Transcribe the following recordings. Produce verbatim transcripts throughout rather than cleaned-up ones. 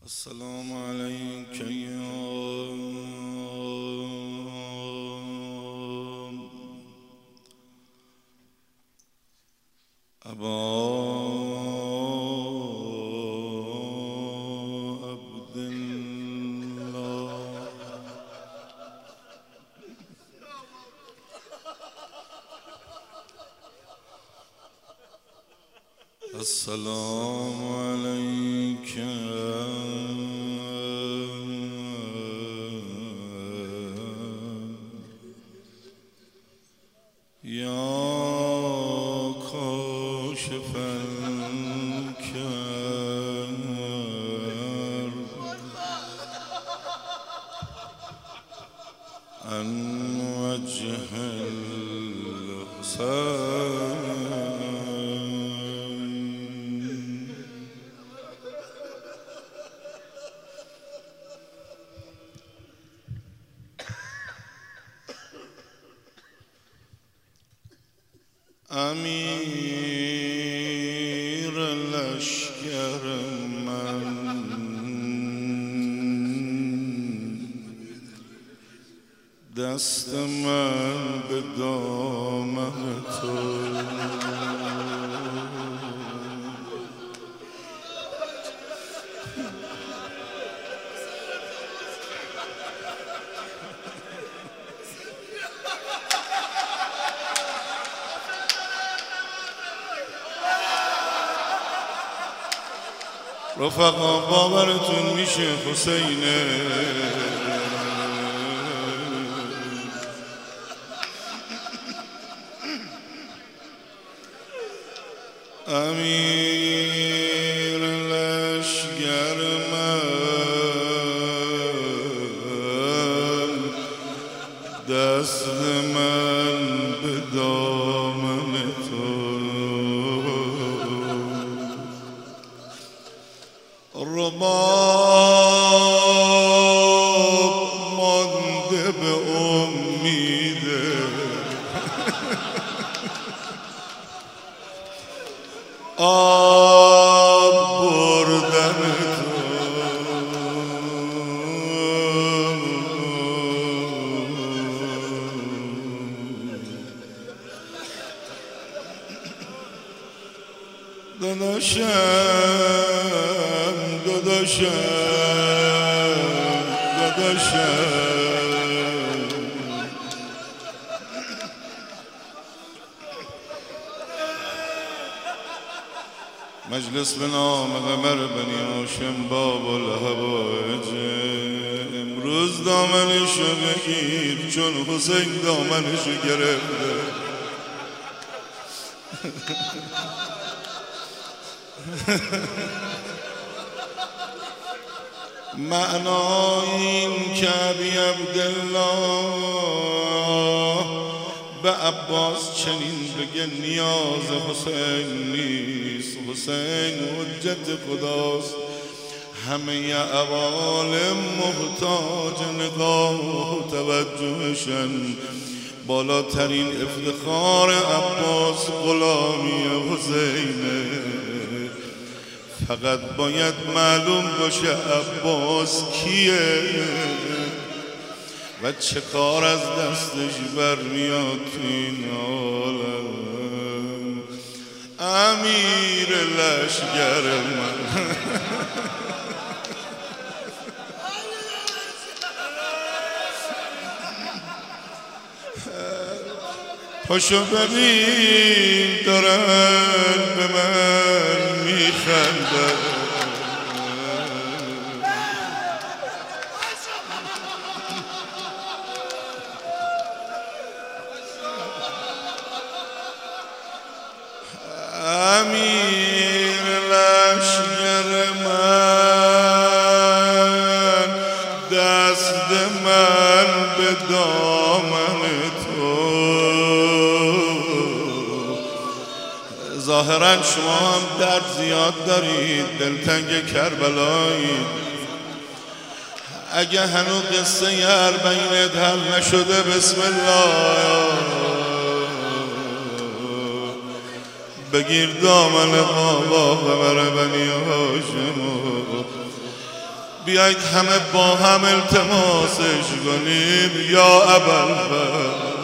السلام عليك يا أبا عبد الله. السلام عليك يا كاشف الكرب عن وجه الحسين. امیر لشکر من دست من به دامن تو، رفقا باورتون میشه حسینه امیر لشکر من دست من به دامن تو، رباب مانده به امیده آب بردن تو، داداشم داداشم داداشم مجلس به نام قمر بنی هاشم باب الحوائج، امروز دامنشو بگیر چون حسین دامنشو گرفته. معنای این که ابی عبدالله به عباس چنین بگه نیاز حسین نیست، حسین حجت خداست، همه عوالم محتاج نگاه و توجهشن. بالاترین افتخار عباس غلامی حسینه، فقط باید معلوم باشه عباس کیه و چه کار از دستش برمیاد تو این عالم. امیر لشکر من پاشو ببین دارن به من میخندن، امیر لشکر من دست من به دامن تو، ظاهرا شما هم درد زیاد دارید، دلتنگ کربلایید. اگه هنو قصه اربعینت حل نشده بسم الله بگیر دامن بابا قمر بنی هاشم بیایید همه با هم التماسش کنیم یا ابوالفضل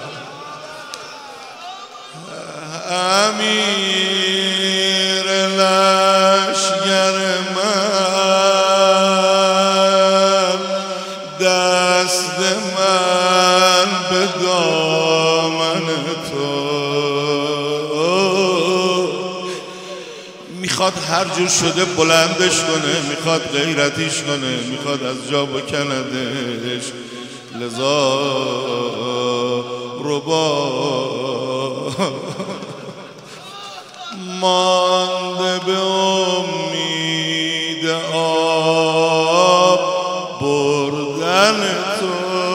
امیر لشگر من دست من به دامن تو میخواد هر جور شده بلندش کنه، میخواد غیرتیش کنه، میخواد از جا بکندش، لذا ربا مانده به امید آب بردن تو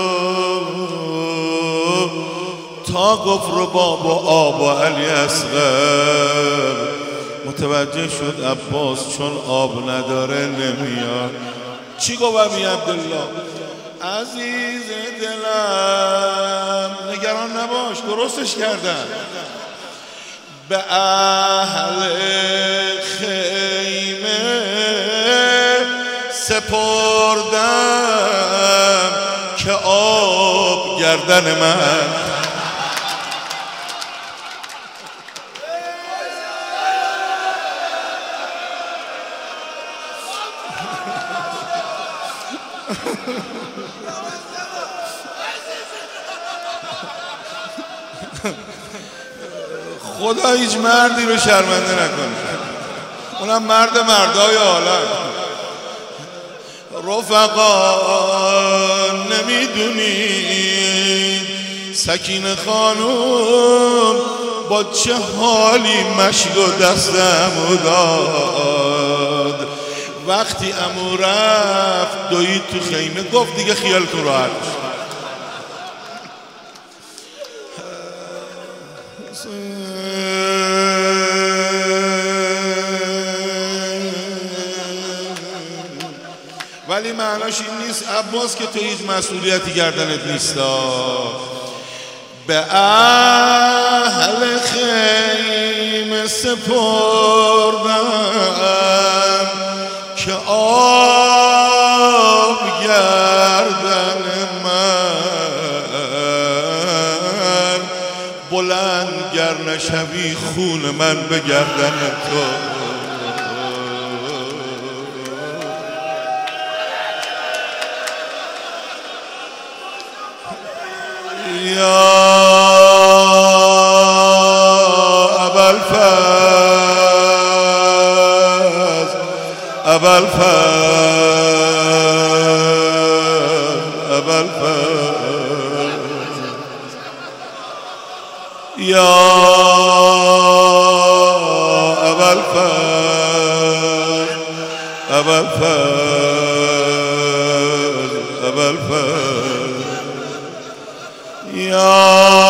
تا گفت ربا با آب و علی اصغر متوجه شد عباس چون آب نداره نمیاد. چی گفت ابی عبدالله؟ عزیز دلم نگران نباش، درستش کردن. به اهل خیمه سپردم که آب گردن من خدا هیچ مردی رو شرمنده نکنه، اونم مرد مردای عالم. رفقا نمیدونید سکینه خانوم با چه حالی مشک و دست عمو داد. وقتی عمو رفت دوید تو خیمه، گفت دیگه خیالتون راحت بشه. ولی معناش این نیست عباس که تو هیچ مسئولیتی گردنت نیستا. به اهل خیمه سپردم که آب گردن من بلند گر نشوی خون من به گردن تو. یا ابوالفضل ابوالفضل ابوالفضل یا ابوالفضل ابوالفضل ابوالفضل یا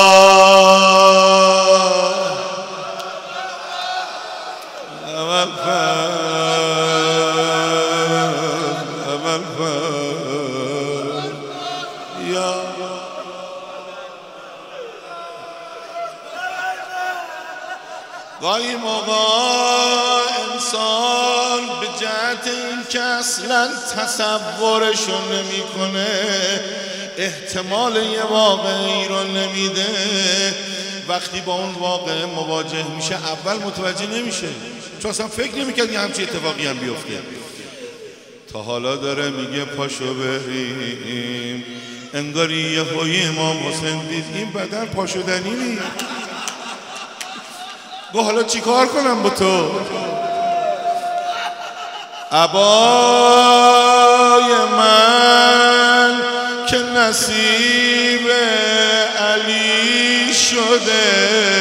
گاهی موقع انسان به جهت این که اصلا تصورشو نمیکنه احتمال یه واقعی رو نمیده، وقتی با اون واقع مواجه میشه اول متوجه نمیشه، چون اصلا فکر نمیکرد یه همچین اتفاقی هم بیفته. تا حالا داره میگه پاشو بریم، انگاری یه هوی امام حسین دید این بدن پاشدنی نیست. گو حالا چی کار کنم با تو؟ عبای من که نصیب علی شده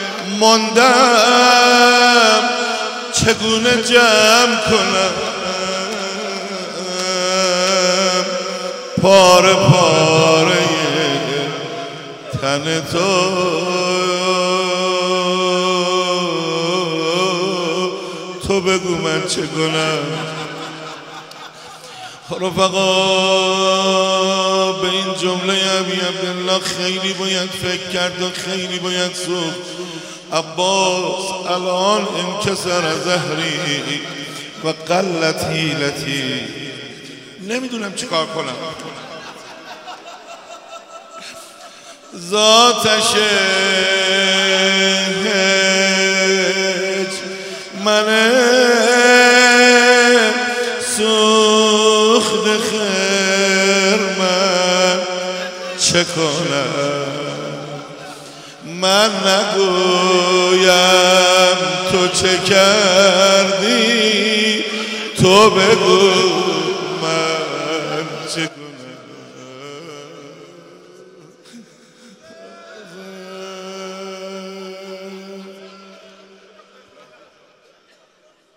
ماندم چگونه جمع کنم پاره پاره تن تو. تو بگو من چه کنم؟ رفقا به این جمله ابی عبدالله خیلی باید فکر کرد و خیلی باید سوخت. عباس الان انکسر ظهری و قلت حیلتی، نمیدونم چیکار کنم. ذاتش من سوخت خرمن چه کنم؟ من نگویم تو چه کردی، تو بگو من چه کنم.